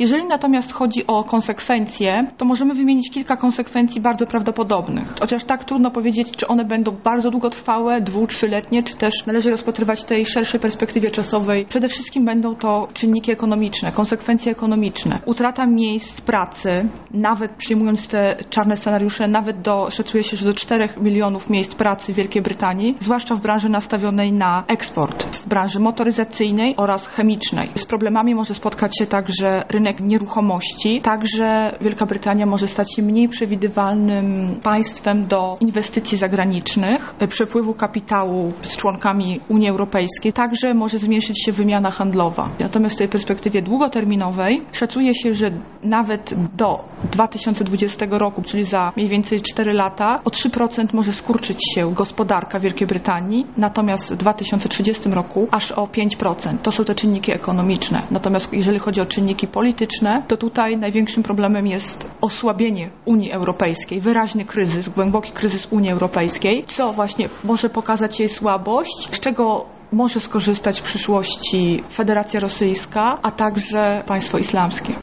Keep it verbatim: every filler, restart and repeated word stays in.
Jeżeli natomiast chodzi o konsekwencje, to możemy wymienić kilka konsekwencji bardzo prawdopodobnych. Chociaż tak trudno powiedzieć, czy one będą bardzo długotrwałe, dwu-, trzyletnie, czy też należy rozpatrywać tej szerszej perspektywie czasowej. Przede wszystkim będą to czynniki ekonomiczne, konsekwencje ekonomiczne. Utrata miejsc pracy, nawet przyjmując te czarne scenariusze, nawet do, szacuje się, że do czterech milionów miejsc pracy w Wielkiej Brytanii, zwłaszcza w branży nastawionej na eksport, w branży motoryzacyjnej oraz chemicznej. Z problemami może spotkać się także rynek nieruchomości, także Wielka Brytania może stać się mniej przewidywalnym państwem do inwestycji zagranicznych, przepływu kapitału z członkami Unii Europejskiej, także może zmniejszyć się wymiana handlowa. Natomiast w tej perspektywie długoterminowej szacuje się, że nawet do dwa tysiące dwudziestego roku, czyli za mniej więcej cztery lata, o trzy procent może skurczyć się gospodarka Wielkiej Brytanii, natomiast w dwa tysiące trzydziestym roku aż o pięć procent. To są te czynniki ekonomiczne. Natomiast jeżeli chodzi o czynniki polityczne, to tutaj największym problemem jest osłabienie Unii Europejskiej, wyraźny kryzys, głęboki kryzys Unii Europejskiej, co właśnie może pokazać jej słabość, z czego może skorzystać w przyszłości Federacja Rosyjska, a także państwo islamskie.